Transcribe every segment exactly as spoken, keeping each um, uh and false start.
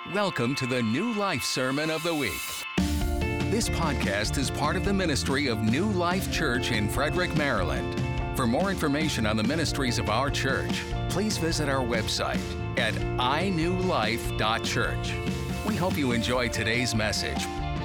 Welcome to the New Life Sermon of the Week. This podcast is part of the ministry of New Life Church in Frederick, Maryland. For more information on the ministries of our church, please visit our website at i new life dot church. We hope you enjoy today's message.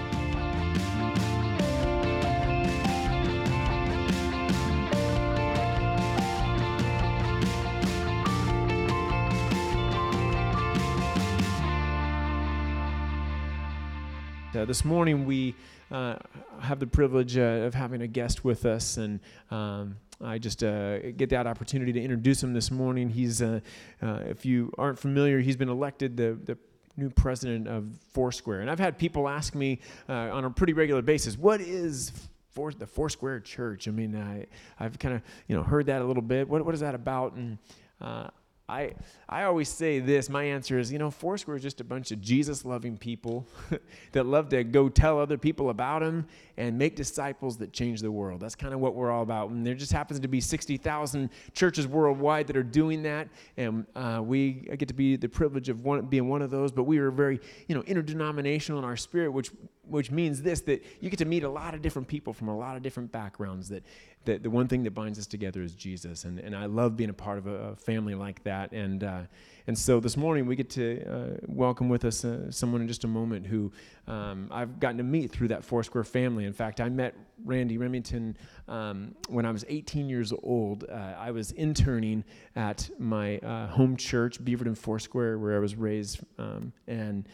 Uh, this morning we uh, have the privilege uh, of having a guest with us, and um, I just uh, get that opportunity to introduce him this morning. He's, uh, uh, if you aren't familiar, he's been elected the, the new president of Foursquare. And I've had people ask me uh, on a pretty regular basis, what is For the Foursquare Church? I mean, I, I've kind of you know heard that a little bit. What what is that about? And uh, I I always say this. My answer is, you know, Foursquare is just a bunch of Jesus-loving people that love to go tell other people about him and make disciples that change the world. That's kind of what we're all about. And there just happens to be sixty thousand churches worldwide that are doing that, and uh, we get to be the privilege of one, being one of those. But we are very, you know, interdenominational in our spirit, which which means this, that you get to meet a lot of different people from a lot of different backgrounds, that, that the one thing that binds us together is Jesus. And, and I love being a part of a, a family like that. And uh, and so this morning we get to uh, welcome with us uh, someone in just a moment who um, I've gotten to meet through that Foursquare family. In fact, I met Randy Remington um, when I was eighteen years old. Uh, I was interning at my uh, home church, Beaverton Foursquare, where I was raised, um, and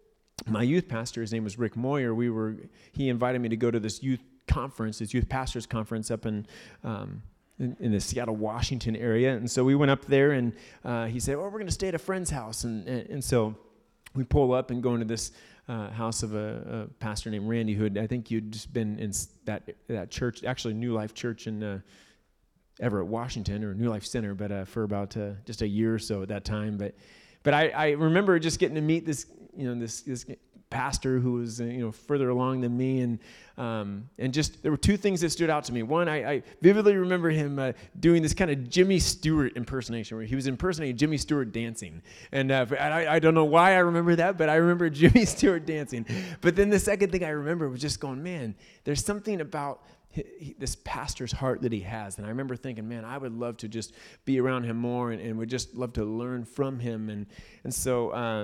my youth pastor, his name was Rick Moyer. We were, he invited me to go to this youth conference, this youth pastors conference up in, um, in, in the Seattle, Washington area. And so we went up there, and uh, he said, well, we're going to stay at a friend's house. And, and, and so we pull up and go into this uh, house of a, a pastor named Randy, who had, I think you'd just been in that that church, actually New Life Church in uh, Everett, Washington, or New Life Center, but uh, for about uh, just a year or so at that time. But but I, I remember just getting to meet this, you know, this this pastor who was, uh, you know, further along than me, and um, and just there were two things that stood out to me. One, I, I vividly remember him uh, doing this kind of Jimmy Stewart impersonation, where he was impersonating Jimmy Stewart dancing, and uh, I, I don't know why I remember that, but I remember Jimmy Stewart dancing. But then the second thing I remember was just going, man, there's something about He, he, this pastor's heart that he has. And I remember thinking, man, I would love to just be around him more, and, and would just love to learn from him. And and so uh,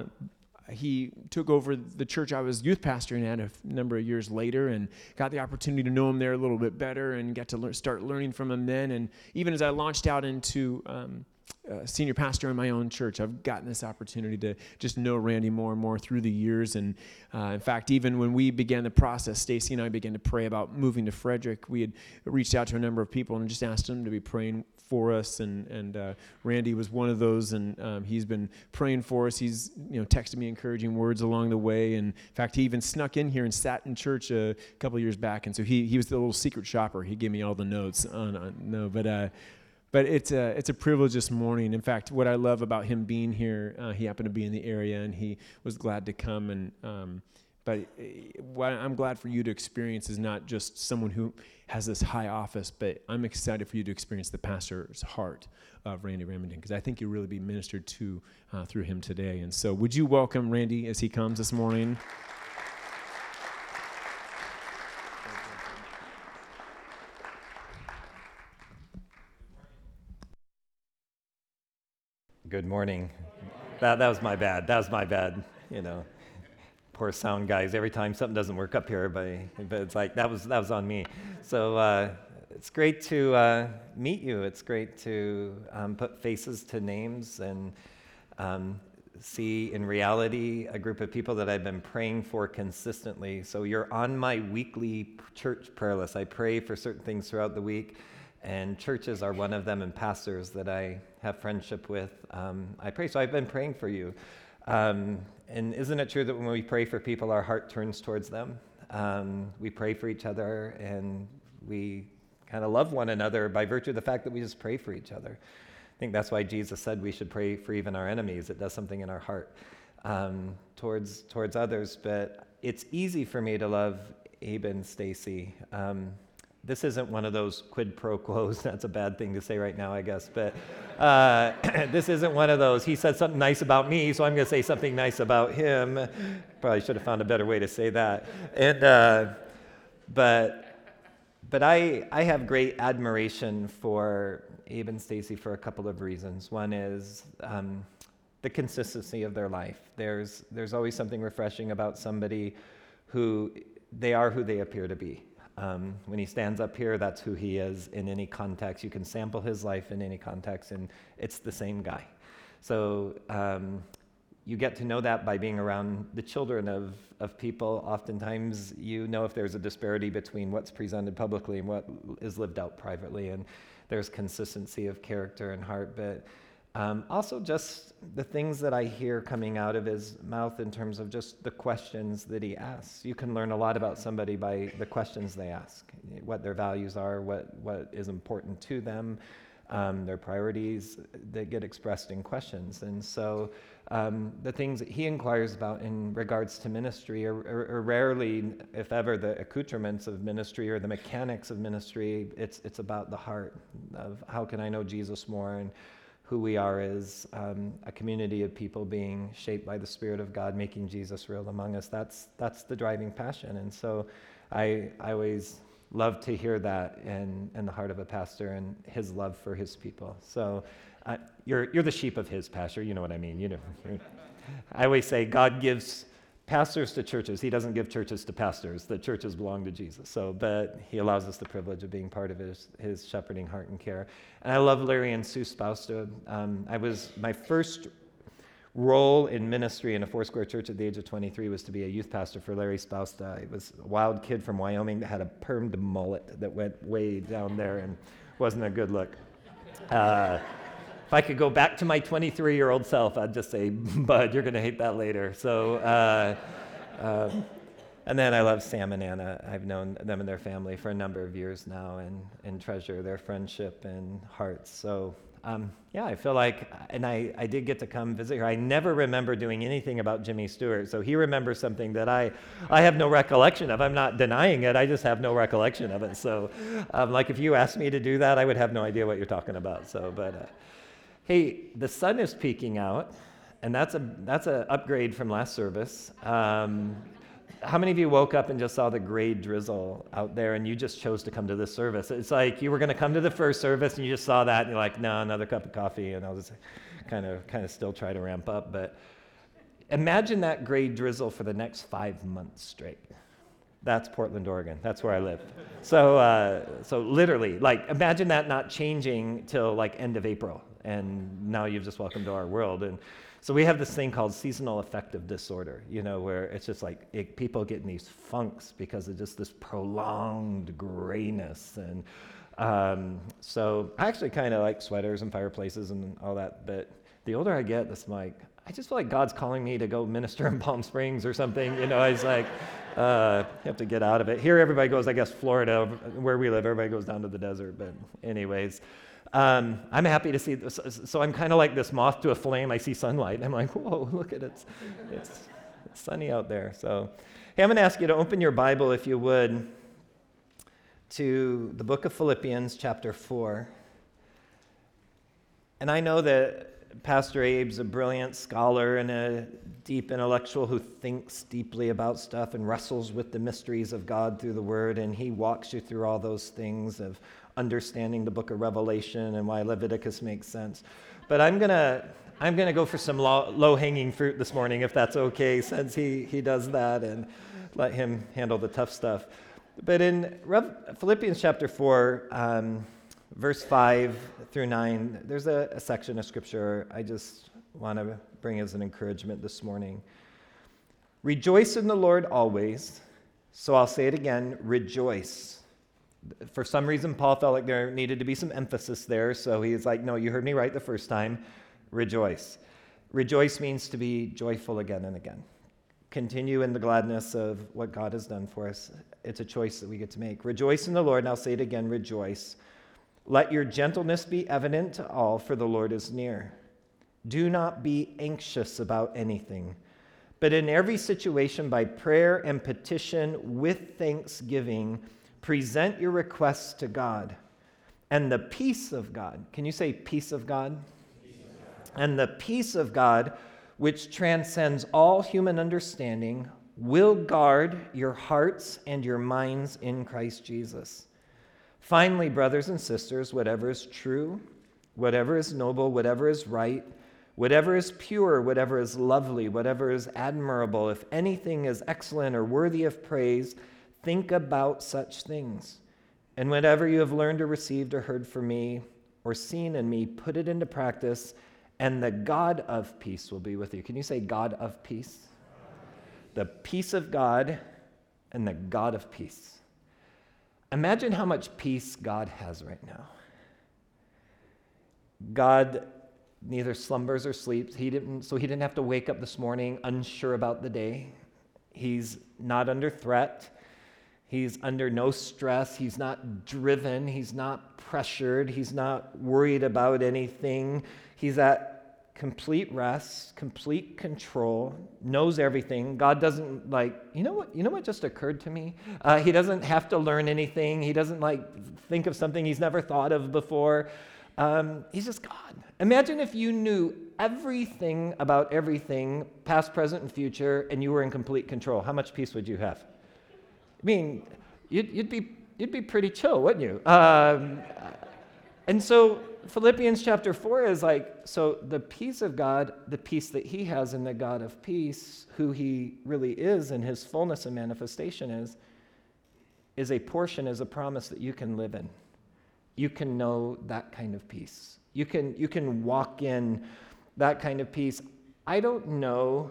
he took over the church I was youth pastoring at a f- number of years later, and got the opportunity to know him there a little bit better, and got to learn, start learning from him then. And even as I launched out into um, Uh, senior pastor in my own church, I've gotten this opportunity to just know Randy more and more through the years. And uh, in fact, even when we began the process, Stacy and I began to pray about moving to Frederick, we had reached out to a number of people and just asked them to be praying for us. And and uh, Randy was one of those, and um, he's been praying for us. He's you know texted me encouraging words along the way. And in fact, he even snuck in here and sat in church a couple of years back. And so he he was the little secret shopper. He gave me all the notes on, on no, but. Uh, But it's a, it's a privilege this morning. In fact, what I love about him being here, uh, he happened to be in the area, and he was glad to come. And um, But what I'm glad for you to experience is not just someone who has this high office, but I'm excited for you to experience the pastor's heart of Randy Remington, because I think you'll really be ministered to uh, through him today. And so would you welcome Randy as he comes this morning? Good morning. That that was my bad. That was my bad. You know, poor sound guys. Every time something doesn't work up here, but but it's like that was that was on me. So uh, it's great to uh, meet you. It's great to um, put faces to names and um, see in reality a group of people that I've been praying for consistently. So you're on my weekly church prayer list. I pray for certain things throughout the week. And churches are one of them, and pastors that I have friendship with. Um, I pray. So I've been praying for you. Um, and isn't it true that when we pray for people, our heart turns towards them? Um, we pray for each other, and we kind of love one another by virtue of the fact that we just pray for each other. I think that's why Jesus said we should pray for even our enemies. It does something in our heart um, towards towards others. But it's easy for me to love Abe and Stacy. Um, this isn't one of those quid pro quos. That's a bad thing to say right now, I guess. But uh, this isn't one of those. He said something nice about me, so I'm going to say something nice about him. Probably should have found a better way to say that. And uh, but but I I have great admiration for Abe and Stacy for a couple of reasons. One is um, the consistency of their life. There's there's always something refreshing about somebody who they are who they appear to be. Um, when he stands up here, that's who he is in any context. You can sample his life in any context, and it's the same guy. So um, you get to know that by being around the children of, of people. Oftentimes, you know if there's a disparity between what's presented publicly and what is lived out privately, and there's consistency of character and heart. But Um, also just the things that I hear coming out of his mouth in terms of just the questions that he asks. You can learn a lot about somebody by the questions they ask, what their values are, what, what is important to them, um, their priorities that get expressed in questions. And so um, the things that he inquires about in regards to ministry are, are, are rarely, if ever, the accoutrements of ministry or the mechanics of ministry. It's, it's about the heart of how can I know Jesus more, and who we are as um, a community of people being shaped by the Spirit of God, making Jesus real among us. That's that's the driving passion. And so I I always love to hear that in, in the heart of a pastor and his love for his people. So uh, you're you're the sheep of his pasture. You know what I mean. You know. I always say God gives pastors to churches. He doesn't give churches to pastors. The churches belong to Jesus. So, but he allows us the privilege of being part of his, his shepherding heart and care. And I love Larry and Sue Spausta. Um, I was, my first role in ministry in a Foursquare church at the age of twenty-three was to be a youth pastor for Larry Spausta. He was a wild kid from Wyoming that had a permed mullet that went way down there and wasn't a good look. Uh, If I could go back to my twenty-three-year-old self, I'd just say, Bud, you're going to hate that later. So, uh, uh, and then I love Sam and Anna. I've known them and their family for a number of years now, and, and treasure their friendship and hearts. So, um, yeah, I feel like, and I, I did get to come visit her. I never remember doing anything about Jimmy Stewart, so he remembers something that I, I have no recollection of. I'm not denying it, I just have no recollection of it. So, um, like if you asked me to do that, I would have no idea what you're talking about. So, but... Uh, Hey, the sun is peeking out, and that's a that's an upgrade from last service. Um, how many of you woke up and just saw the gray drizzle out there, and you just chose to come to this service? It's like you were going to come to the first service, and you just saw that, and you're like, no, another cup of coffee, and I'll just kind of kind of still try to ramp up. But imagine that gray drizzle for the next five months straight. That's Portland, Oregon. That's where I live. So, uh, so literally, like, imagine that not changing till like end of April. And now you've just welcomed to our world. And so we have this thing called seasonal affective disorder, you know, where it's just like it, people get in these funks because of just this prolonged grayness. And um, so I actually kind of like sweaters and fireplaces and all that. But the older I get, it's like, I just feel like God's calling me to go minister in Palm Springs or something. You know, I was like, uh, you have to get out of it. Here everybody goes, I guess, Florida, where we live, everybody goes down to the desert. But anyways, Um, I'm happy to see this. So I'm kind of like this moth to a flame. I see sunlight. I'm like, whoa, look at it. It's, it's, it's sunny out there. So hey, I'm going to ask you to open your Bible, if you would, to the book of Philippians, chapter four. And I know that Pastor Abe's a brilliant scholar and a deep intellectual who thinks deeply about stuff and wrestles with the mysteries of God through the Word, and he walks you through all those things of understanding the book of Revelation and why Leviticus makes sense. But I'm gonna I'm gonna go for some low, low-hanging fruit this morning, if that's okay, since he he does that, and let him handle the tough stuff. But in Rev, Philippians chapter four, um, verse five through nine, there's a, a section of scripture I just want to bring as an encouragement this morning. Rejoice in the Lord always. So I'll say it again, rejoice. For some reason, Paul felt like there needed to be some emphasis there, so he's like, no, you heard me right the first time. Rejoice. Rejoice means to be joyful again and again. Continue in the gladness of what God has done for us. It's a choice that we get to make. Rejoice in the Lord, and I'll say it again, rejoice. Let your gentleness be evident to all, for the Lord is near. Do not be anxious about anything, but in every situation by prayer and petition with thanksgiving, Present your requests to God, and the peace of God. Can you say peace of God? Peace of God. And the peace of God, which transcends all human understanding, will guard your hearts and your minds in Christ Jesus. Finally, brothers and sisters, whatever is true, whatever is noble, whatever is right, whatever is pure, whatever is lovely, whatever is admirable, if anything is excellent or worthy of praise, think about such things. And whatever you have learned or received or heard from me or seen in me, put it into practice, and the God of peace will be with you. Can you say God of peace? The peace of God and the God of peace. Imagine how much peace God has right now. God neither slumbers or sleeps. He didn't, so he didn't have to wake up this morning unsure about the day. He's not under threat. He's under no stress. He's not driven. He's not pressured. He's not worried about anything. He's at complete rest, complete control, knows everything. God doesn't like, you know what, you know what just occurred to me? Uh, he doesn't have to learn anything. He doesn't like think of something he's never thought of before. Um, he's just God. Imagine if you knew everything about everything, past, present, and future, and you were in complete control. How much peace would you have? I mean, you'd, you'd be you'd be pretty chill, wouldn't you? Um, and so Philippians chapter four is like, so the peace of God, the peace that he has in the God of peace, who he really is and his fullness and manifestation is, is a portion, is a promise that you can live in. You can know that kind of peace. You can, you can walk in that kind of peace. I don't know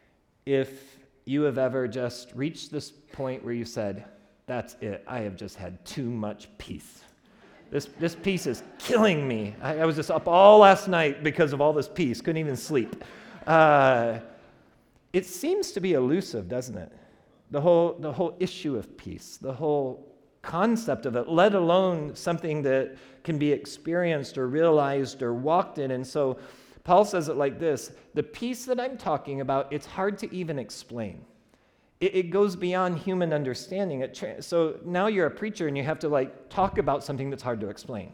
if you have ever just reached this point where you said, that's it, I have just had too much peace. This this peace is killing me. I, I was just up all last night because of all this peace, couldn't even sleep. Uh, it seems to be elusive, doesn't it? The whole, the whole issue of peace, the whole concept of it, let alone something that can be experienced or realized or walked in. And so Paul says it like this: the peace that I'm talking about, it's hard to even explain. It, it goes beyond human understanding. It tra- so now you're a preacher and you have to like talk about something that's hard to explain.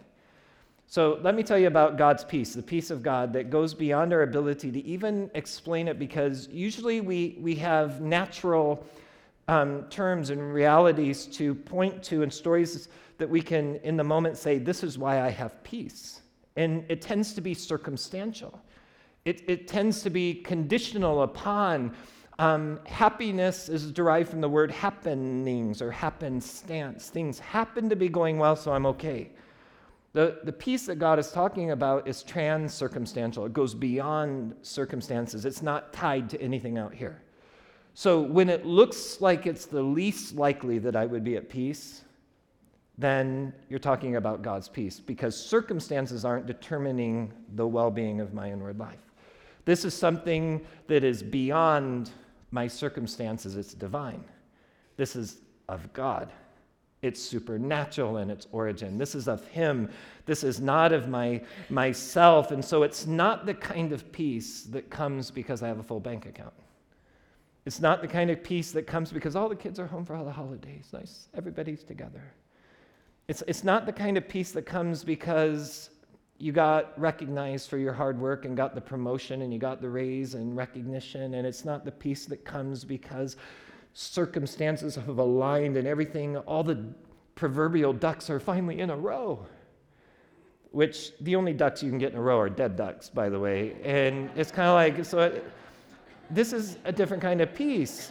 So let me tell you about God's peace, the peace of God that goes beyond our ability to even explain it, because usually we, we have natural um, terms and realities to point to and stories that we can in the moment say, this is why I have peace. And it tends to be circumstantial. It, it tends to be conditional upon um, happiness is derived from the word happenings or happenstance. Things happen to be going well, so I'm okay. The, the peace that God is talking about is trans-circumstantial. It goes beyond circumstances. It's not tied to anything out here. So when it looks like it's the least likely that I would be at peace, then you're talking about God's peace, because circumstances aren't determining the well-being of my inward life. This is something that is beyond my circumstances. It's divine. This is of God. It's supernatural in its origin. This is of him. This is not of my myself. And so it's not the kind of peace that comes because I have a full bank account. It's not the kind of peace that comes because all the kids are home for all the holidays. Nice, everybody's together. It's, it's not the kind of peace that comes because you got recognized for your hard work and got the promotion and you got the raise and recognition. And it's not the peace that comes because circumstances have aligned and everything, all the proverbial ducks are finally in a row. Which the only ducks you can get in a row are dead ducks, by the way. And it's kind of like, so it, this is a different kind of peace.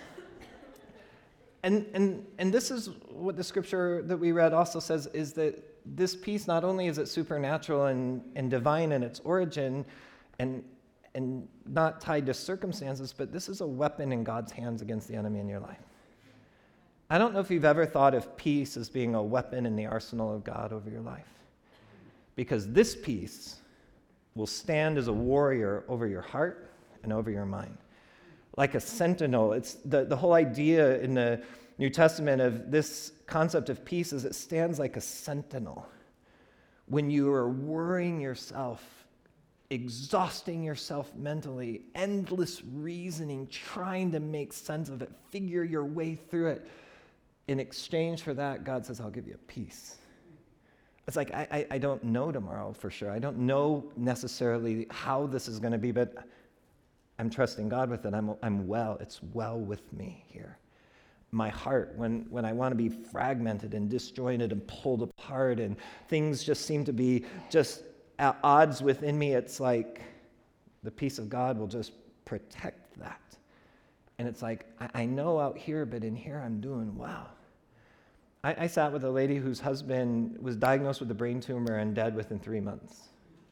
And, and, and this is what the scripture that we read also says, is that this peace, not only is it supernatural and, and divine in its origin and, and not tied to circumstances, but this is a weapon in God's hands against the enemy in your life. I don't know if you've ever thought of peace as being a weapon in the arsenal of God over your life. Because this peace will stand as a warrior over your heart and over your mind. Like a sentinel. It's the, the whole idea in the New Testament of this concept of peace is it stands like a sentinel. When you are worrying yourself, exhausting yourself mentally, endless reasoning, trying to make sense of it, figure your way through it, in exchange for that, God says, I'll give you peace. It's like, I, I, I don't know tomorrow for sure. I don't know necessarily how this is going to be, but I'm trusting God with it. I'm, I'm well. It's well with me here. My heart, when, when I want to be fragmented and disjointed and pulled apart and things just seem to be just at odds within me, it's like the peace of God will just protect that. And it's like, I, I know out here, but in here I'm doing well. I, I sat with a lady whose husband was diagnosed with a brain tumor and dead within three months.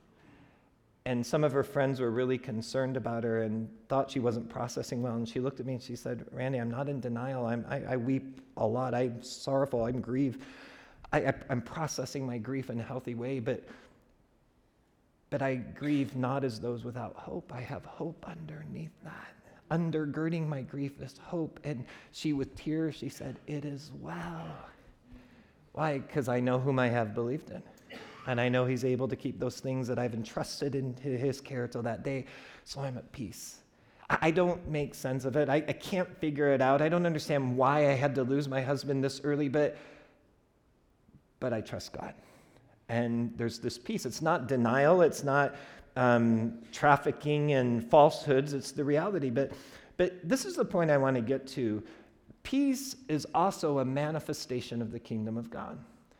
And some of her friends were really concerned about her and thought she wasn't processing well. And she looked at me and she said, Randy, I'm not in denial. I'm, I, I weep a lot. I'm sorrowful. I'm grieved. I, I, I'm processing my grief in a healthy way, but, but I grieve not as those without hope. I have hope underneath that. Undergirding my grief is hope. And she, with tears, she said, it is well. Why? Because I know whom I have believed in. And I know he's able to keep those things that I've entrusted into his care till that day. So I'm at peace. I, I don't make sense of it. I, I can't figure it out. I don't understand why I had to lose my husband this early, but, but I trust God. And there's this peace. It's not denial. It's not um, trafficking and falsehoods. It's the reality. But, but this is the point I want to get to. Peace is also a manifestation of the kingdom of God.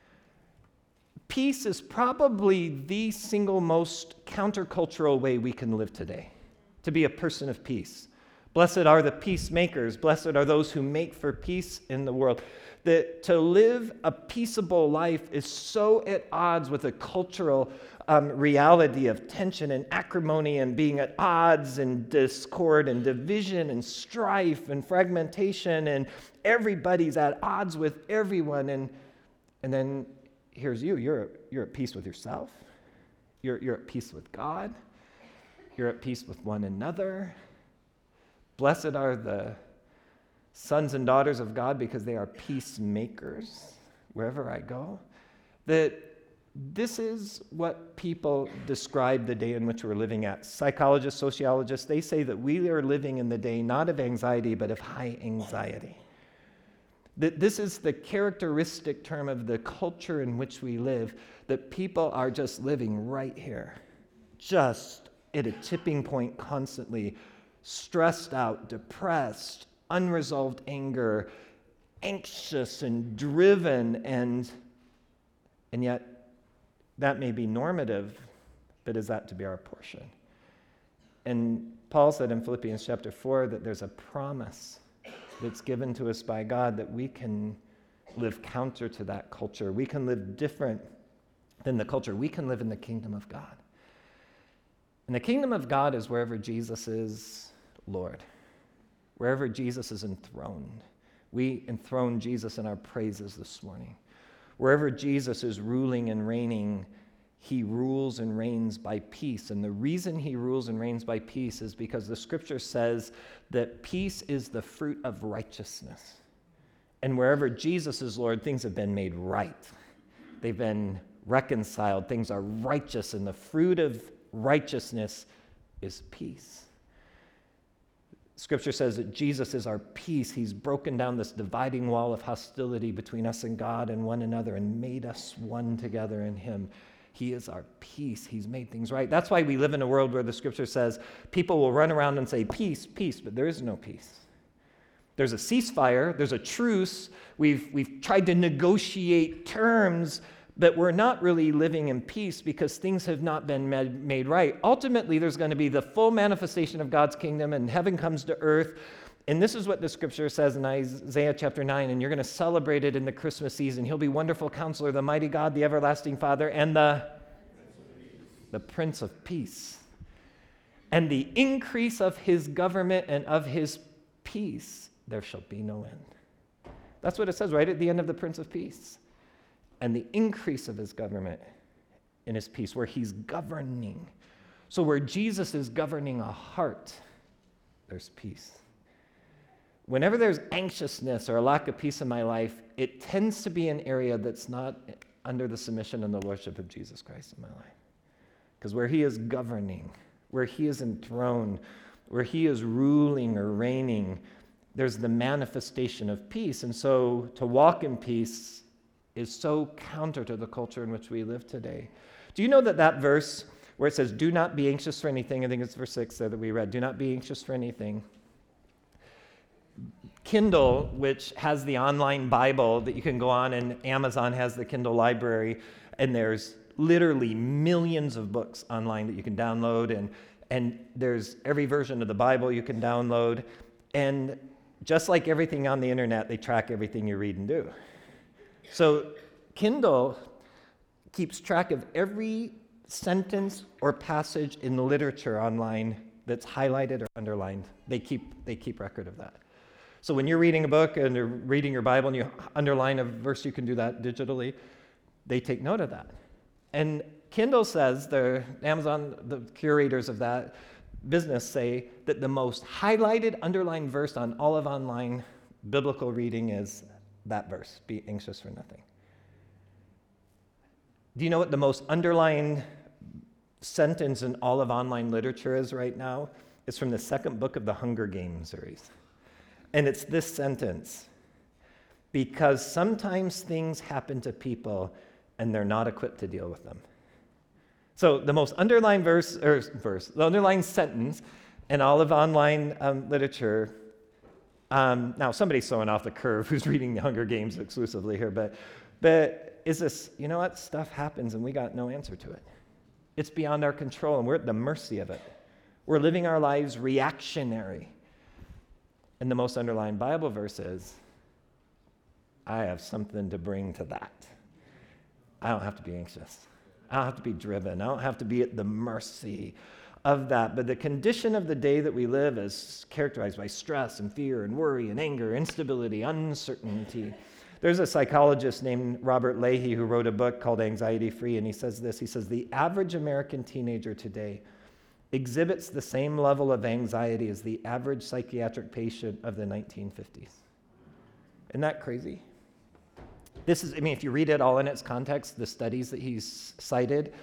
Peace is probably the single most countercultural way we can live today, to be a person of peace. Blessed are the peacemakers. Blessed are those who make for peace in the world. That to live a peaceable life is so at odds with a cultural um, reality of tension and acrimony and being at odds and discord and division and strife and fragmentation, and everybody's at odds with everyone. And, and then here's you, you're, you're at peace with yourself. You're, you're at peace with God. You're at peace with one another. Blessed are the sons and daughters of God because they are peacemakers wherever I go. That this is what people describe the day in which we're living at. Psychologists, sociologists, they say that we are living in the day not of anxiety, but of high anxiety. That this is the characteristic term of the culture in which we live, that people are just living right here, just at a tipping point constantly, stressed out, depressed, unresolved anger, anxious and driven, and, and yet that may be normative, but is that to be our portion? And Paul said in Philippians chapter four that there's a promise that's given to us by God that we can live counter to that culture. We can live different than the culture. We can live in the kingdom of God. And the kingdom of God is wherever Jesus is Lord, wherever Jesus is enthroned. We enthrone Jesus in our praises this morning. Wherever Jesus is ruling and reigning, he rules and reigns by peace. And the reason he rules and reigns by peace is because the scripture says that peace is the fruit of righteousness. And wherever Jesus is Lord, things have been made right. They've been reconciled. Things are righteous, and the fruit of righteousness is peace. Scripture says that Jesus is our peace. He's broken down this dividing wall of hostility between us and God and one another and made us one together in him. He is our peace. He's made things right. That's why we live in a world where the scripture says people will run around and say, peace, peace, but there is no peace. There's a ceasefire. There's a truce. We've, we've tried to negotiate terms, but we're not really living in peace because things have not been made, made right. Ultimately, there's going to be the full manifestation of God's kingdom, and heaven comes to earth. And this is what the scripture says in Isaiah chapter nine, and you're going to celebrate it in the Christmas season. He'll be Wonderful Counselor, the Mighty God, the Everlasting Father, and the, the Prince of Peace. And the increase of his government and of his peace, there shall be no end. That's what it says right at the end of the Prince of Peace. And the increase of his government and his peace, where he's governing. So where Jesus is governing a heart, there's peace. Whenever there's anxiousness or a lack of peace in my life, it tends to be an area that's not under the submission and the lordship of Jesus Christ in my life. Because where he is governing, where he is enthroned, where he is ruling or reigning, there's the manifestation of peace. And so to walk in peace is so counter to the culture in which we live today. Do you know that that verse where it says, do not be anxious for anything, I think it's verse six there that we read, do not be anxious for anything. Kindle, which has the online Bible that you can go on, and Amazon has the Kindle library, and there's literally millions of books online that you can download, and, and there's every version of the Bible you can download. And just like everything on the internet, they track everything you read and do. So Kindle keeps track of every sentence or passage in the literature online that's highlighted or underlined. They keep they keep record of that. So when you're reading a book and you're reading your Bible and you underline a verse, you can do that digitally. They take note of that. And Kindle says, the Amazon, the curators of that business say that the most highlighted, underlined verse on all of online biblical reading is that verse, be anxious for nothing. Do you know what the most underlined sentence in all of online literature is right now? It's from the second book of the Hunger Games series. And it's this sentence: because sometimes things happen to people and they're not equipped to deal with them. So the most underlined verse, or verse, the underlined sentence in all of online um, literature. Um, now, somebody's throwing off the curve who's reading the Hunger Games exclusively here, but, but is this, you know what, stuff happens and we got no answer to it. It's beyond our control and we're at the mercy of it. We're living our lives reactionary. And the most underlined Bible verse is, I have something to bring to that. I don't have to be anxious. I don't have to be driven. I don't have to be at the mercy of that. But the condition of the day that we live is characterized by stress and fear and worry and anger, instability, uncertainty. There's a psychologist named Robert Leahy who wrote a book called Anxiety Free, and he says this. He says, the average American teenager today exhibits the same level of anxiety as the average psychiatric patient of the nineteen fifties. Isn't that crazy? This is, I mean, if you read it all in its context, the studies that he's cited,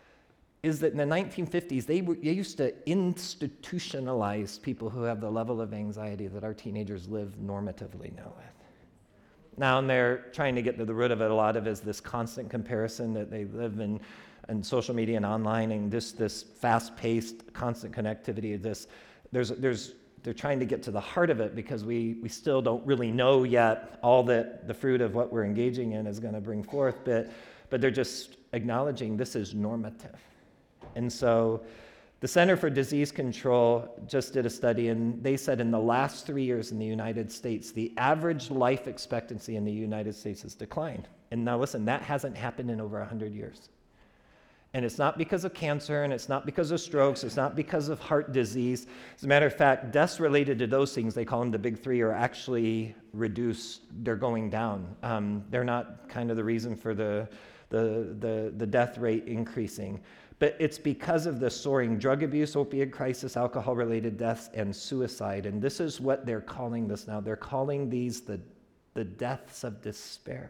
is that in the nineteen fifties, they, were, they used to institutionalize people who have the level of anxiety that our teenagers live normatively now with. Now, and they're trying to get to the root of it. A lot of it is this constant comparison that they live in, in social media and online, and just this fast-paced, constant connectivity. This, there's, there's, they're trying to get to the heart of it because we, we still don't really know yet all that the fruit of what we're engaging in is going to bring forth, but, but they're just acknowledging this is normative. And so the Center for Disease Control just did a study, and they said in the last three years in the United States, the average life expectancy in the United States has declined. And now listen, that hasn't happened in over one hundred years. And it's not because of cancer, and it's not because of strokes, it's not because of heart disease. As a matter of fact, deaths related to those things, they call them the big three, are actually reduced. They're going down. Um, they're not kind of the reason for the, the, the, the death rate increasing. But it's because of the soaring drug abuse, opioid crisis, alcohol-related deaths, and suicide. And this is what they're calling this now. They're calling these the, the deaths of despair.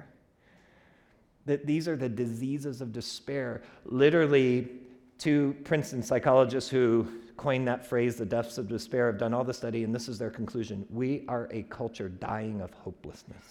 That these are the diseases of despair. Literally, two Princeton psychologists who coined that phrase, the deaths of despair, have done all the study, and this is their conclusion. We are a culture dying of hopelessness.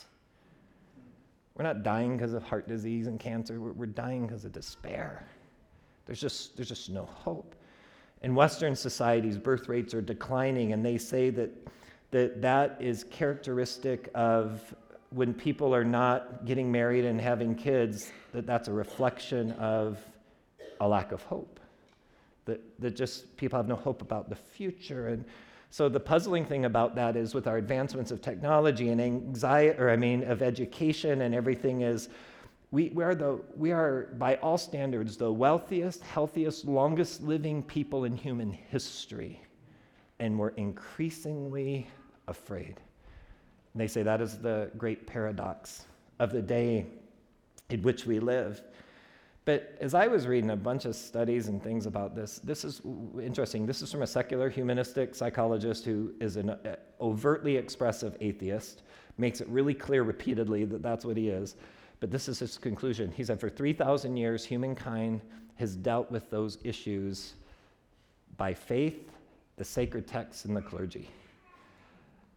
We're not dying because of heart disease and cancer. We're, we're dying because of despair. There's just, there's just no hope. In Western societies, birth rates are declining, and they say that that, that is characteristic of when people are not getting married and having kids, that that's a reflection of a lack of hope. That, that just people have no hope about the future. And so the puzzling thing about that is with our advancements of technology and anxiety, or I mean, of education and everything is, We, we, are the, we are, by all standards, the wealthiest, healthiest, longest living people in human history. And we're increasingly afraid. And they say that is the great paradox of the day in which we live. But as I was reading a bunch of studies and things about this, this is interesting. This is from a secular humanistic psychologist who is an overtly expressive atheist, makes it really clear repeatedly that that's what he is. But this is his conclusion. He said, for three thousand years, humankind has dealt with those issues by faith, the sacred texts, and the clergy.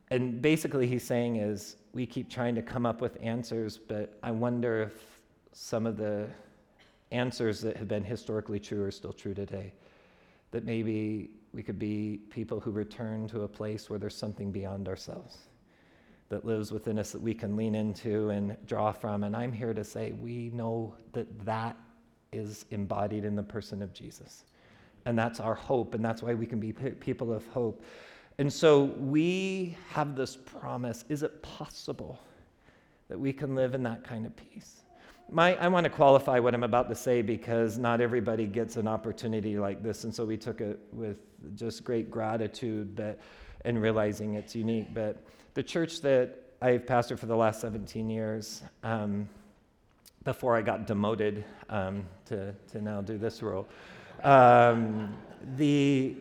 And basically he's saying is, we keep trying to come up with answers, but I wonder if some of the answers that have been historically true are still true today. That maybe we could be people who return to a place where there's something beyond ourselves that lives within us that we can lean into and draw from. And I'm here to say we know that that is embodied in the person of Jesus. And that's our hope, and that's why we can be p- people of hope. And so we have this promise. Is it possible that we can live in that kind of peace? My, I want to qualify what I'm about to say because not everybody gets an opportunity like this, and so we took it with just great gratitude but, and realizing it's unique. But the church that I've pastored for the last seventeen years, um, before I got demoted um, to, to now do this role, um, the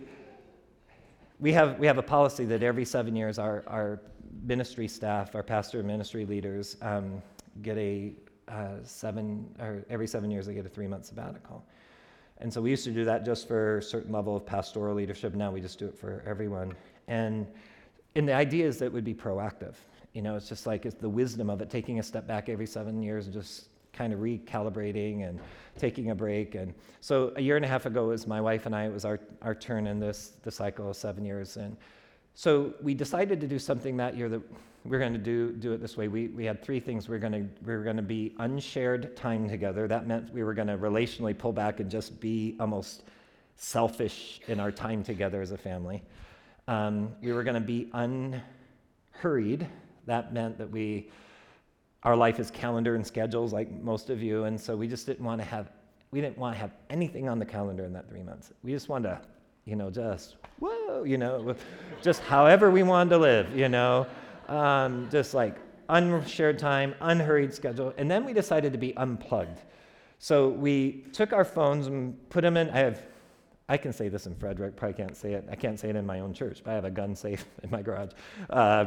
we have we have a policy that every seven years our, our ministry staff, our pastor and ministry leaders um, get a Uh, seven or every seven years they get a three-month sabbatical. And so we used to do that just for a certain level of pastoral leadership. Now we just do it for everyone. And and the idea is that it would be proactive. You know, it's just like it's the wisdom of it, taking a step back every seven years and just kind of recalibrating and taking a break. And so a year and a half ago, it was my wife and I, it was our, our turn in this the cycle of seven years. And so we decided to do something that year that we're going to do do it this way. We we had three things. We're going to we were going to be unshared time together. That meant we were going to relationally pull back and just be almost selfish in our time together as a family. Um, we were going to be unhurried. That meant that we our life is calendar and schedules like most of you, and so we just didn't want to have we didn't want to have anything on the calendar in that three months. We just wanted to, you know, just whoa, you know, just however we wanted to live, you know. Um, just like unshared time, unhurried schedule. And then we decided to be unplugged. So we took our phones and put them in. I have, I can say this in Frederick, probably can't say it. I can't say it in my own church, but I have a gun safe in my garage. Uh,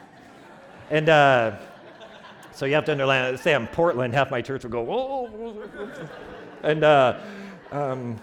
and uh, so you have to understand, say I'm Portland, half my church would go, whoa. And uh, um,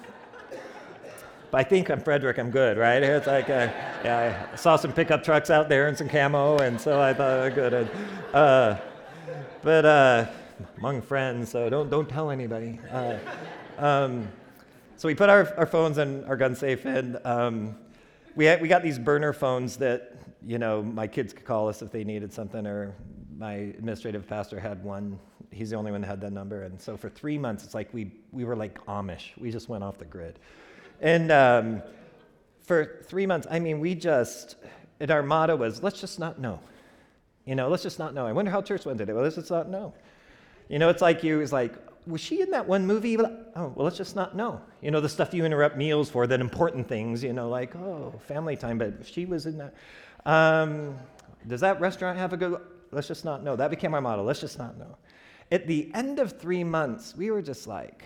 but I think I'm Frederick, I'm good, right? It's like, uh, yeah, I saw some pickup trucks out there and some camo, and so I thought, oh, good. And, uh, but uh, among friends, so don't don't tell anybody. Uh, um, so we put our, our phones in our gun safe, and um, we had, we got these burner phones that, you know, my kids could call us if they needed something, or my administrative pastor had one. He's the only one that had that number, and so for three months, it's like we we were like Amish. We just went off the grid. And um, for three months, I mean, we just, and our motto was, let's just not know. You know, let's just not know. I wonder how church went today. Well, let's just not know. You know, it's like you, it's like, was she in that one movie? Oh, well, let's just not know. You know, the stuff you interrupt meals for, that important things, you know, like, oh, family time, but she was in that. Um, does that restaurant have a good, let's just not know. That became our motto, let's just not know. At the end of three months, we were just like,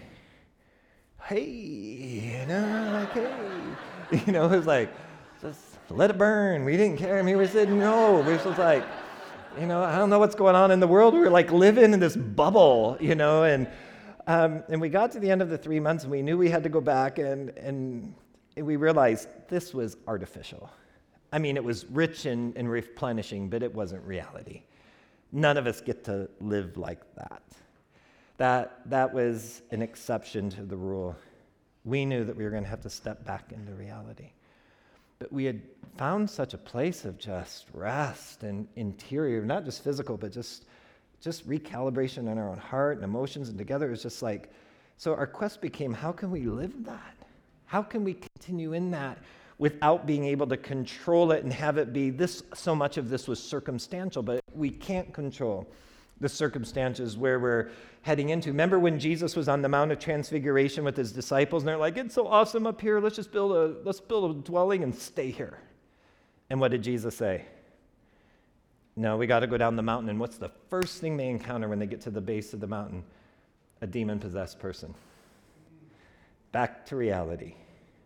hey, you know, like, hey, you know, it was like, just let it burn. We didn't care. I mean, we said no. We was just like, you know, I don't know what's going on in the world. We were like living in this bubble, you know, and um, and we got to the end of the three months and we knew we had to go back, and and we realized this was artificial. I mean, it was rich and, and replenishing, but it wasn't reality. None of us get to live like that. That that was an exception to the rule. We knew that we were going to have to step back into reality. But we had found such a place of just rest and interior, not just physical, but just, just recalibration in our own heart and emotions, and together it was just like, so our quest became, how can we live that? How can we continue in that without being able to control it and have it be this, so much of this was circumstantial, but we can't control the circumstances where we're heading into. Remember when Jesus was on the Mount of Transfiguration with his disciples, and they're like, it's so awesome up here, let's just build a let's build a dwelling and stay here. And what did Jesus say? No, we got to go down the mountain. And what's the first thing they encounter when they get to the base of the mountain? A demon-possessed person. Back to reality.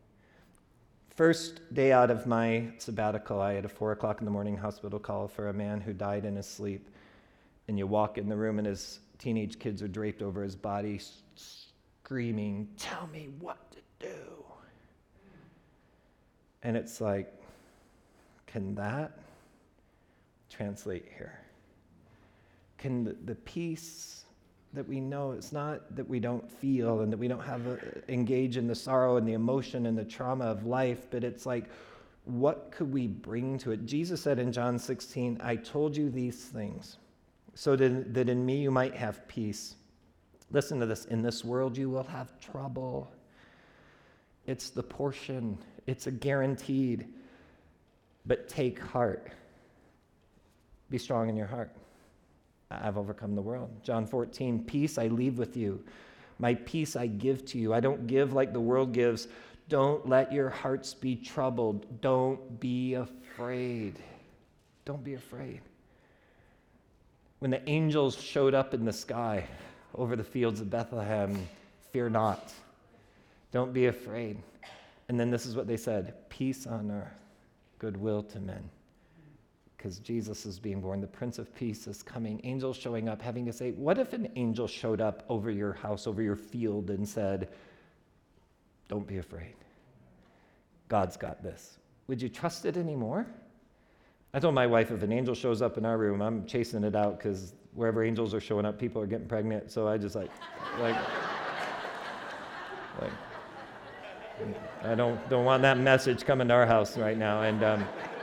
First day out of my sabbatical, I had a four o'clock in the morning hospital call for a man who died in his sleep. And you walk in the room and his teenage kids are draped over his body, screaming, tell me what to do. And it's like, can that translate here? Can the, the peace that we know, it's not that we don't feel and that we don't have a, engage in the sorrow and the emotion and the trauma of life, but it's like, what could we bring to it? Jesus said in John sixteen, I told you these things so that, that in me you might have peace. Listen to this. In this world you will have trouble. It's the portion. It's a guaranteed. But take heart. Be strong in your heart. I've overcome the world. John fourteen, peace I leave with you. My peace I give to you. I don't give like the world gives. Don't let your hearts be troubled. Don't be afraid. Don't be afraid. When the angels showed up in the sky over the fields of Bethlehem, fear not. Don't be afraid. And then this is what they said, peace on earth, goodwill to men. Because Jesus is being born. The Prince of Peace is coming. Angels showing up, having to say, what if an angel showed up over your house, over your field, and said, don't be afraid. God's got this. Would you trust it anymore? I told my wife, if an angel shows up in our room, I'm chasing it out because wherever angels are showing up, people are getting pregnant. So I just like, like, like, I don't don't want that message coming to our house right now. And um,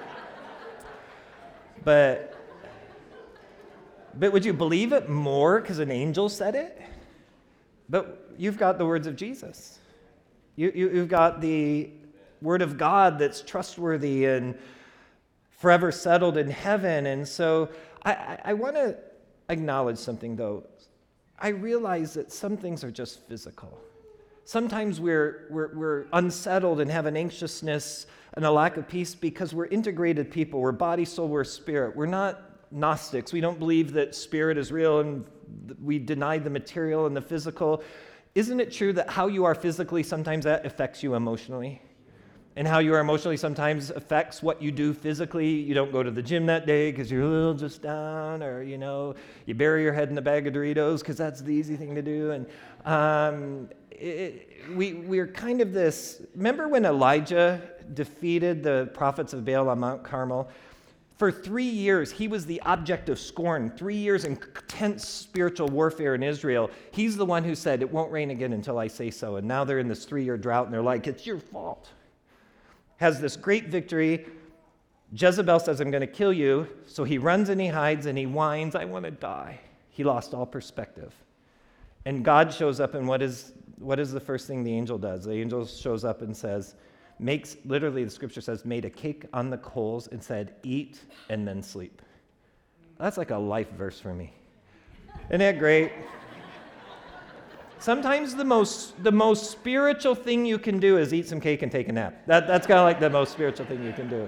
but but would you believe it more because an angel said it? But you've got the words of Jesus. You, you, you've got the word of God that's trustworthy and forever settled in heaven. And so I, I, I want to acknowledge something, though. I realize that some things are just physical. Sometimes we're, we're, we're unsettled and have an anxiousness and a lack of peace because we're integrated people. We're body, soul, we're spirit. We're not Gnostics. We don't believe that spirit is real and we deny the material and the physical. Isn't it true that how you are physically, sometimes that affects you emotionally? And how you are emotionally sometimes affects what you do physically. You don't go to the gym that day because you're a little just down, or, you know, you bury your head in a bag of Doritos because that's the easy thing to do. And um, it, we, we're kind of this, remember when Elijah defeated the prophets of Baal on Mount Carmel? For three years, he was the object of scorn. Three years in intense spiritual warfare in Israel. He's the one who said, it won't rain again until I say so. And now they're in this three-year drought, and they're like, it's your fault. Has this great victory. Jezebel says, I'm going to kill you. So he runs and he hides and he whines, I want to die. He lost all perspective. And God shows up, and what is, what is the first thing the angel does? The angel shows up and says, makes, literally the scripture says, made a cake on the coals and said, eat and then sleep. That's like a life verse for me. Isn't that great? Sometimes the most the most spiritual thing you can do is eat some cake and take a nap. That, that's kind of like the most spiritual thing you can do.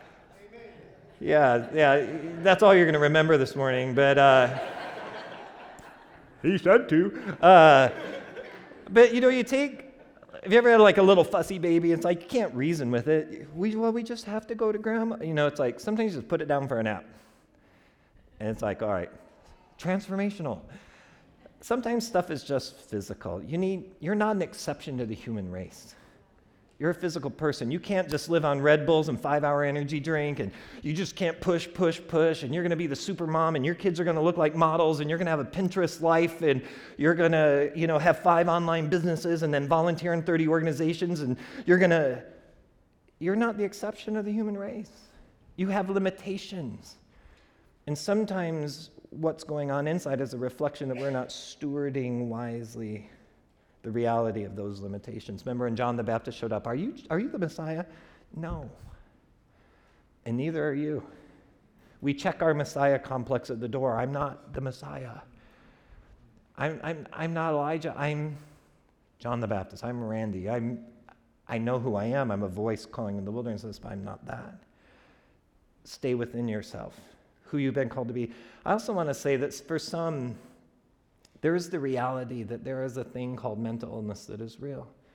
Yeah, yeah, that's all you're going to remember this morning, but uh, he said to. Uh, but, you know, you take, have you ever had like a little fussy baby? It's like you can't reason with it. We, well, we just have to go to grandma. You know, it's like sometimes you just put it down for a nap. And it's like, all right, transformational. Sometimes stuff is just physical. You need, you're not an exception to the human race. You're a physical person. You can't just live on Red Bulls and five-hour energy drink, and you just can't push, push, push, and you're going to be the super mom, and your kids are going to look like models, and you're going to have a Pinterest life, and you're going to, you know, have five online businesses and then volunteer in thirty organizations, and you're going to, you're not the exception of the human race. You have limitations. And sometimes what's going on inside is a reflection that we're not stewarding wisely the reality of those limitations. Remember when John the Baptist showed up, are you, are you the Messiah? No. And neither are you. We check our Messiah complex at the door. I'm not the Messiah. I'm, I'm, I'm not Elijah. I'm John the Baptist. I'm Randy. I'm, I know who I am. I'm a voice calling in the wilderness, but I'm not that. Stay within yourself, who you've been called to be. I also want to say that for some, there is the reality that there is a thing called mental illness that is real.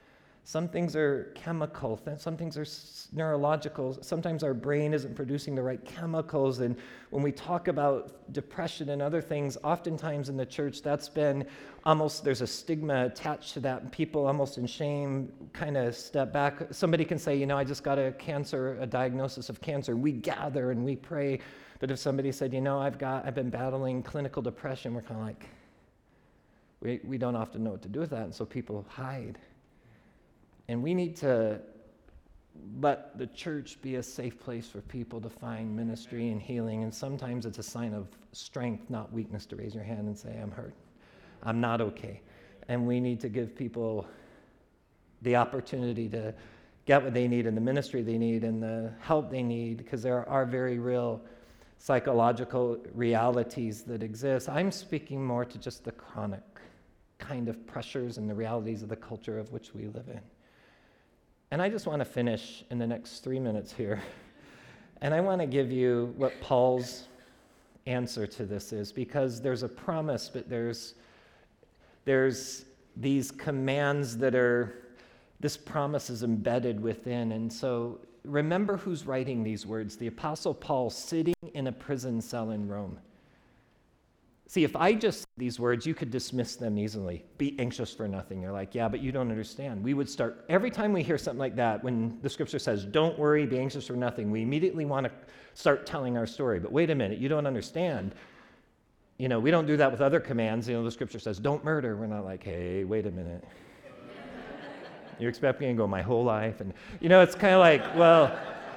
Some things are chemical, some things are neurological. Sometimes our brain isn't producing the right chemicals. And when we talk about depression and other things, oftentimes in the church, that's been almost, there's a stigma attached to that. And people almost in shame kind of step back. Somebody can say, you know, I just got a cancer, a diagnosis of cancer. We gather and we pray. But if somebody said, you know, I've got, I've been battling clinical depression, we're kind of like, we, we don't often know what to do with that. And so people hide. And we need to let the church be a safe place for people to find ministry and healing. And sometimes it's a sign of strength, not weakness, to raise your hand and say, I'm hurt. I'm not okay. And we need to give people the opportunity to get what they need and the ministry they need and the help they need, because there are very real psychological realities that exist. I'm speaking more to just the chronic kind of pressures and the realities of the culture of which we live in. And I just want to finish in the next three minutes here. And I want to give you what Paul's answer to this is, because there's a promise, but there's, there's these commands that are, this promise is embedded within. And so remember who's writing these words. The Apostle Paul sitting in a prison cell in Rome. See, if I just said these words, you could dismiss them easily. Be anxious for nothing. You're like, yeah, but you don't understand. We would start, every time we hear something like that, when the scripture says, don't worry, be anxious for nothing, we immediately want to start telling our story. But wait a minute, you don't understand. You know, we don't do that with other commands. You know, the scripture says, don't murder. We're not like, hey, wait a minute. You expect me to go my whole life? And, you know, it's kind of like, well,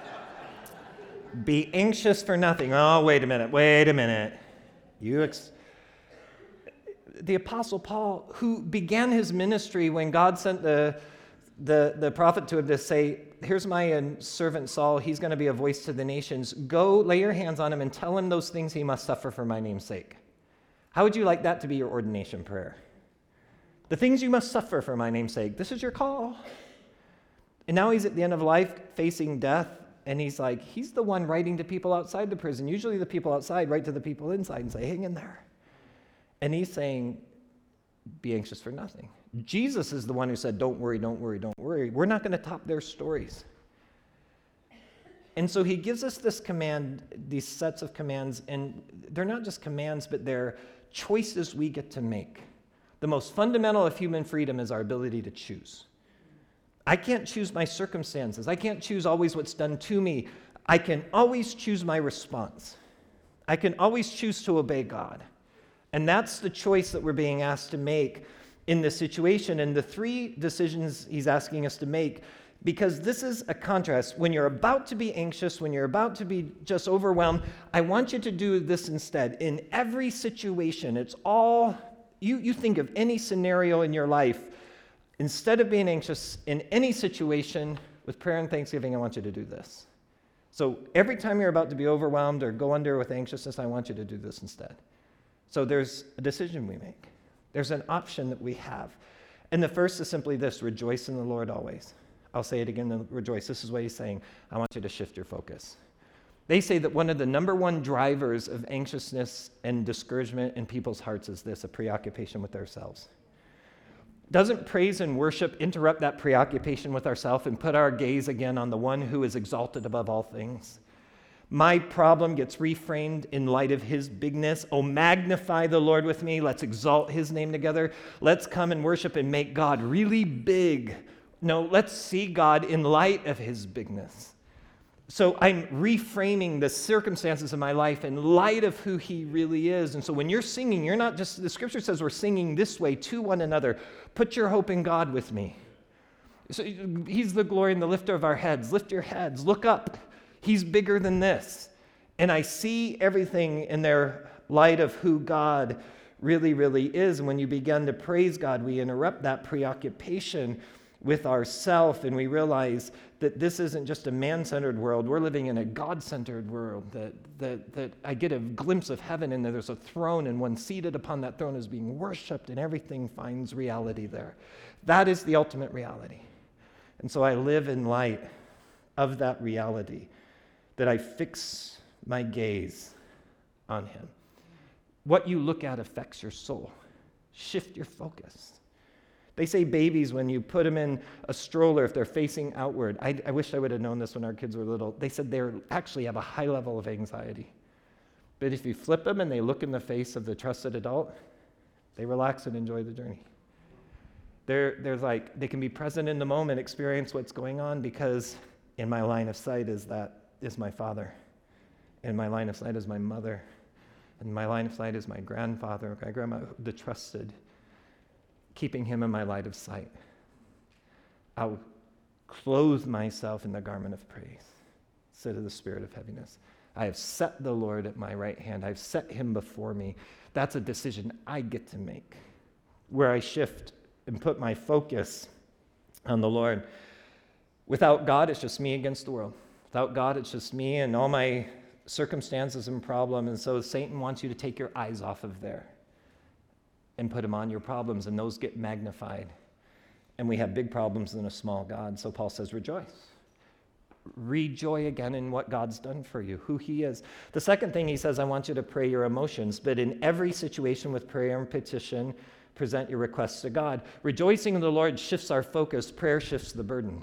be anxious for nothing. Oh, wait a minute, wait a minute. You ex- The Apostle Paul, who began his ministry when God sent the, the, the prophet to him to say, here's my uh, servant Saul, he's going to be a voice to the nations. Go lay your hands on him and tell him those things he must suffer for my name's sake. How would you like that to be your ordination prayer? The things you must suffer for my name's sake. This is your call. And now he's at the end of life facing death, and he's like, he's the one writing to people outside the prison. Usually the people outside write to the people inside and say, hang in there. And he's saying, be anxious for nothing. Jesus is the one who said, don't worry, don't worry, don't worry. We're not going to top their stories. And so he gives us this command, these sets of commands, and they're not just commands, but they're choices we get to make. The most fundamental of human freedom is our ability to choose. I can't choose my circumstances. I can't choose always what's done to me. I can always choose my response. I can always choose to obey God. And that's the choice that we're being asked to make in this situation. And the three decisions he's asking us to make, because this is a contrast. When you're about to be anxious, when you're about to be just overwhelmed, I want you to do this instead. In every situation, it's all, you, you think of any scenario in your life, instead of being anxious in any situation, with prayer and thanksgiving, I want you to do this. So every time you're about to be overwhelmed or go under with anxiousness, I want you to do this instead. So there's a decision we make. There's an option that we have. And the first is simply this: rejoice in the Lord always. I'll say it again, rejoice. This is what he's saying. I want you to shift your focus. They say that one of the number one drivers of anxiousness and discouragement in people's hearts is this: a preoccupation with ourselves. Doesn't praise and worship interrupt that preoccupation with ourselves and put our gaze again on the one who is exalted above all things? My problem gets reframed in light of his bigness. Oh, magnify the Lord with me. Let's exalt his name together. Let's come and worship and make God really big. No, let's see God in light of his bigness. So I'm reframing the circumstances of my life in light of who he really is. And so when you're singing, you're not just, the scripture says we're singing this way to one another. Put your hope in God with me. So he's the glory and the lifter of our heads. Lift your heads. Look up. He's bigger than this. And I see everything in their light of who God really, really is. And when you begin to praise God, we interrupt that preoccupation with ourself, and we realize that this isn't just a man-centered world. We're living in a God-centered world, that, that, that I get a glimpse of heaven, and there's a throne, and one seated upon that throne is being worshipped, and everything finds reality there. That is the ultimate reality. And so I live in light of that reality, that I fix my gaze on him. What you look at affects your soul. Shift your focus. They say babies, when you put them in a stroller, if they're facing outward, I, I wish I would have known this when our kids were little, they said they actually have a high level of anxiety. But if you flip them and they look in the face of the trusted adult, they relax and enjoy the journey. They're, they're like, they can be present in the moment, experience what's going on, because in my line of sight is that, is my father. In my line of sight is my mother. In my line of sight is my grandfather, my grandma, the trusted, keeping him in my light of sight. I'll clothe myself in the garment of praise instead of the spirit of heaviness. I have set the Lord at my right hand. I've set him before me. That's a decision I get to make, where I shift and put my focus on the Lord. Without God, it's just me against the world. Without God, it's just me and all my circumstances and problems. And so Satan wants you to take your eyes off of there and put them on your problems, and those get magnified. And we have big problems in a small God. So Paul says, rejoice. Rejoice again in what God's done for you, who he is. The second thing he says, I want you to pray your emotions, but in every situation with prayer and petition, present your requests to God. Rejoicing in the Lord shifts our focus. Prayer shifts the burden.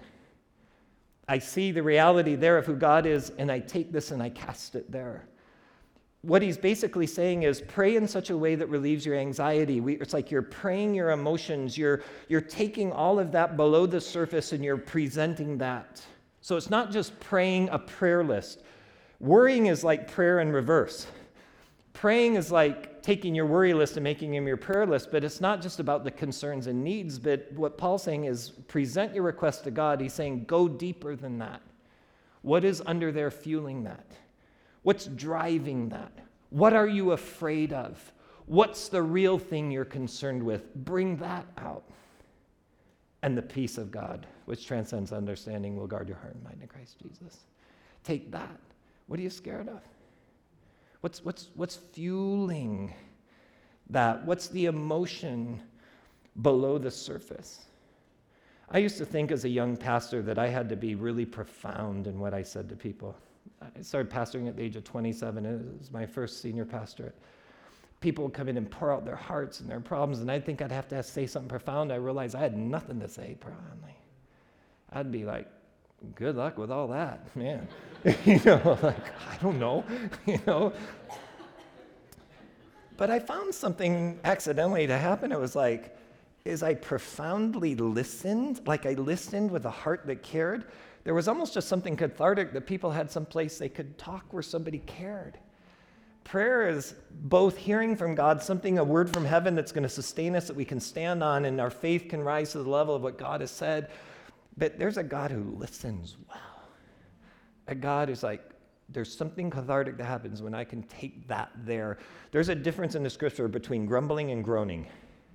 I see the reality there of who God is, and I take this and I cast it there. What he's basically saying is pray in such a way that relieves your anxiety. We, it's like you're praying your emotions. You're, you're taking all of that below the surface and you're presenting that. So it's not just praying a prayer list. Worrying is like prayer in reverse. Praying is like taking your worry list and making them your prayer list, but it's not just about the concerns and needs, but what Paul's saying is present your request to God. He's saying go deeper than that. What is under there fueling that? What's driving that? What are you afraid of? What's the real thing you're concerned with? Bring that out. And the peace of God, which transcends understanding, will guard your heart and mind in Christ Jesus. Take that. What are you scared of? What's, what's, what's fueling that? What's the emotion below the surface? I used to think as a young pastor that I had to be really profound in what I said to people. I started pastoring at the age of twenty-seven. It was my first senior pastorate. People would come in and pour out their hearts and their problems, and I'd think I'd have to say something profound. I realized I had nothing to say profoundly. I'd be like, good luck with all that, man. you know, like, I don't know, you know. But I found something accidentally to happen. It was like, as I profoundly listened, like I listened with a heart that cared, there was almost just something cathartic that people had some place they could talk where somebody cared. Prayer is both hearing from God, something, a word from heaven that's going to sustain us, that we can stand on, and our faith can rise to the level of what God has said. But there's a God who listens well. A God who's like, there's something cathartic that happens when I can take that there. There's a difference in the scripture between grumbling and groaning.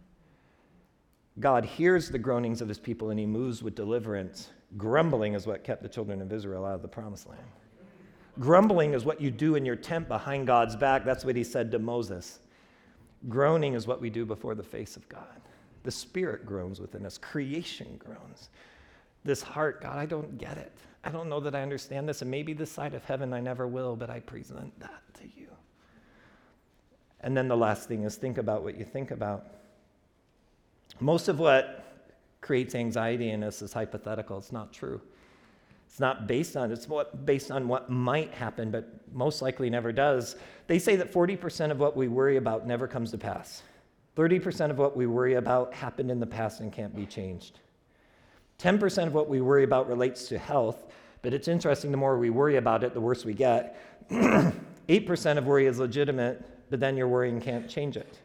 God hears the groanings of his people and he moves with deliverance. Grumbling is what kept the children of Israel out of the promised land. Grumbling is what you do in your tent behind God's back. That's what he said to Moses. Groaning is what we do before the face of God. The Spirit groans within us. Creation groans. This heart, God, I don't get it. I don't know that I understand this, and maybe this side of heaven I never will, but I present that to you. And then the last thing is think about what you think about. Most of what creates anxiety in us is hypothetical. It's not true. It's not based on, it's what, based on what might happen, but most likely never does. They say that forty percent of what we worry about never comes to pass. thirty percent of what we worry about happened in the past and can't be changed. ten percent of what we worry about relates to health, but it's interesting, the more we worry about it, the worse we get. eight percent of worry is legitimate, but then your worrying can't change it.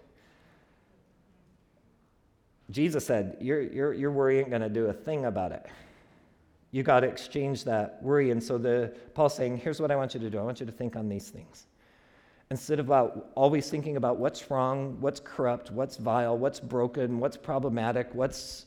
Jesus said, your, your, your worry ain't going to do a thing about it. You got to exchange that worry. And so the Paul's saying, here's what I want you to do. I want you to think on these things. Instead of about always thinking about what's wrong, what's corrupt, what's vile, what's broken, what's problematic, what's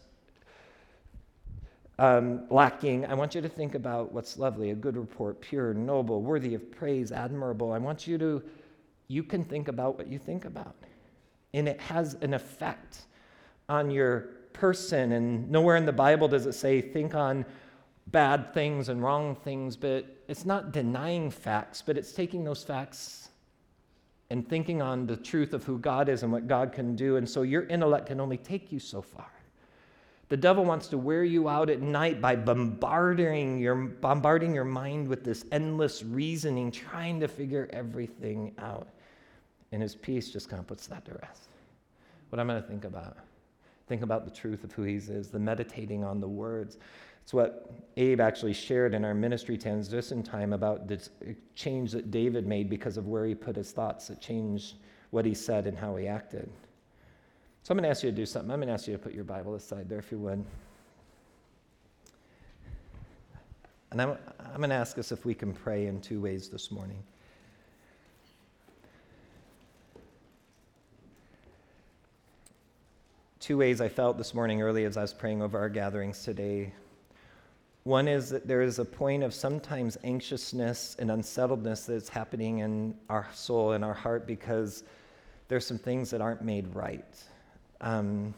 um, lacking, I want you to think about what's lovely, a good report, pure, noble, worthy of praise, admirable. I want you to, you can think about what you think about. And it has an effect on your person. And nowhere in the Bible does it say think on bad things and wrong things, but it's not denying facts, but it's taking those facts and thinking on the truth of who God is and what God can do. And so your intellect can only take you so far. The devil wants to wear you out at night by bombarding your, bombarding your mind with this endless reasoning, trying to figure everything out. And his peace just kind of puts that to rest. What I'm going to think about. Think about the truth of who he is, the meditating on the words. It's what Abe actually shared in our ministry transition time about the change that David made because of where he put his thoughts. It changed what he said and how he acted. So I'm going to ask you to do something. I'm going to ask you to put your Bible aside there, if you would. And I'm, I'm going to ask us if we can pray in two ways this morning. Two ways I felt this morning early as I was praying over our gatherings today. One is that there is a point of sometimes anxiousness and unsettledness that's happening in our soul and our heart because there's some things that aren't made right. Um,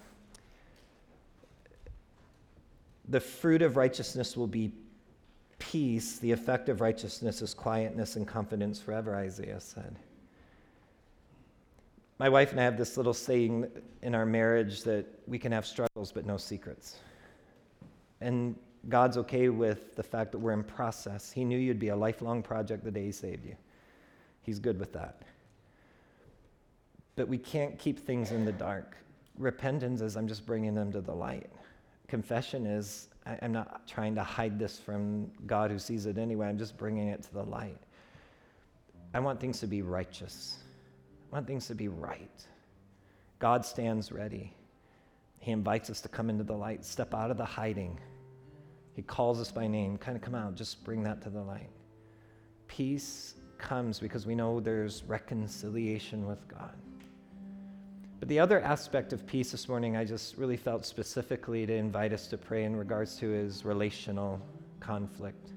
the fruit of righteousness will be peace. The effect of righteousness is quietness and confidence forever, Isaiah said. My wife and I have this little saying in our marriage that we can have struggles but no secrets. And God's okay with the fact that we're in process. He knew you'd be a lifelong project the day he saved you. He's good with that. But we can't keep things in the dark. Repentance is I'm just bringing them to the light. Confession is I, I'm not trying to hide this from God who sees it anyway. I'm just bringing it to the light. I want things to be righteous. I want things to be right. God stands ready. He invites us to come into the light, step out of the hiding. He calls us by name. Kind of come out, just bring that to the light. Peace comes because we know there's reconciliation with God. But the other aspect of peace this morning, I just really felt specifically to invite us to pray in regards to is relational conflict.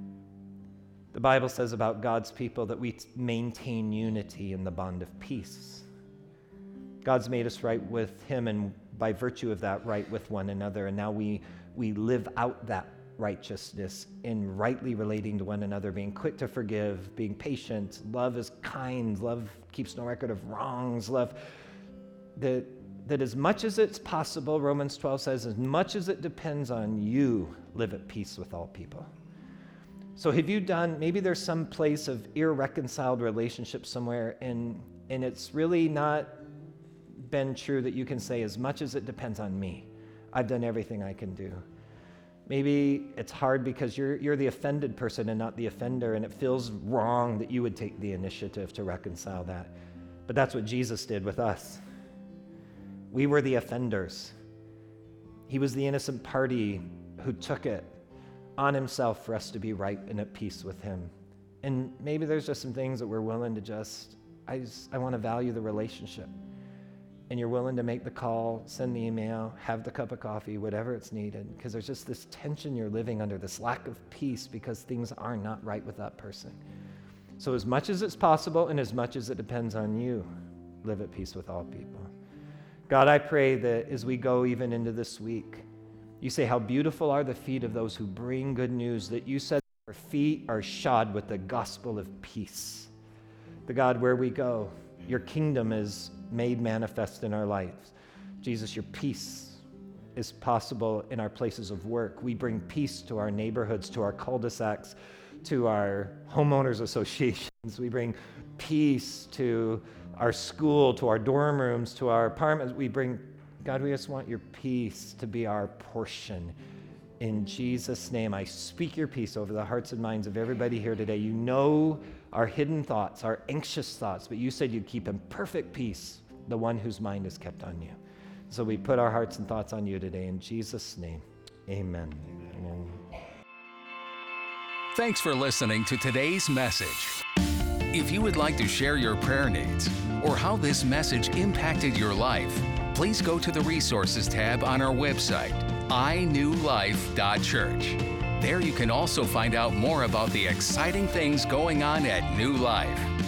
The Bible says about God's people that we maintain unity in the bond of peace. God's made us right with him, and by virtue of that, right with one another. And now we, we live out that righteousness in rightly relating to one another, being quick to forgive, being patient. Love is kind. Love keeps no record of wrongs. Love that, that as much as it's possible, Romans twelve says, as much as it depends on you, live at peace with all people. So have you done, maybe there's some place of irreconciled relationship somewhere, and and it's really not been true that you can say, as much as it depends on me, I've done everything I can do. Maybe it's hard because you're you're the offended person and not the offender, and it feels wrong that you would take the initiative to reconcile that. But that's what Jesus did with us. We were the offenders. He was the innocent party who took it on himself for us to be right and at peace with him. And maybe there's just some things that we're willing to just, I just, I want to value the relationship. And you're willing to make the call, send the email, have the cup of coffee, whatever it's needed, because there's just this tension you're living under, this lack of peace because things are not right with that person. So as much as it's possible and as much as it depends on you, live at peace with all people. God, I pray that as we go even into this week, you say, how beautiful are the feet of those who bring good news, that you said our feet are shod with the gospel of peace. The God, where we go, your kingdom is made manifest in our lives. Jesus, your peace is possible in our places of work. We bring peace to our neighborhoods, to our cul-de-sacs, to our homeowners associations. We bring peace to our school, to our dorm rooms, to our apartments. We bring God, we just want your peace to be our portion. In Jesus' name, I speak your peace over the hearts and minds of everybody here today. You know our hidden thoughts, our anxious thoughts, but you said you'd keep in perfect peace the one whose mind is kept on you. So we put our hearts and thoughts on you today. In Jesus' name, amen. Amen. Thanks for listening to today's message. If you would like to share your prayer needs or how this message impacted your life, please go to the Resources tab on our website, i new life dot church. There you can also find out more about the exciting things going on at New Life.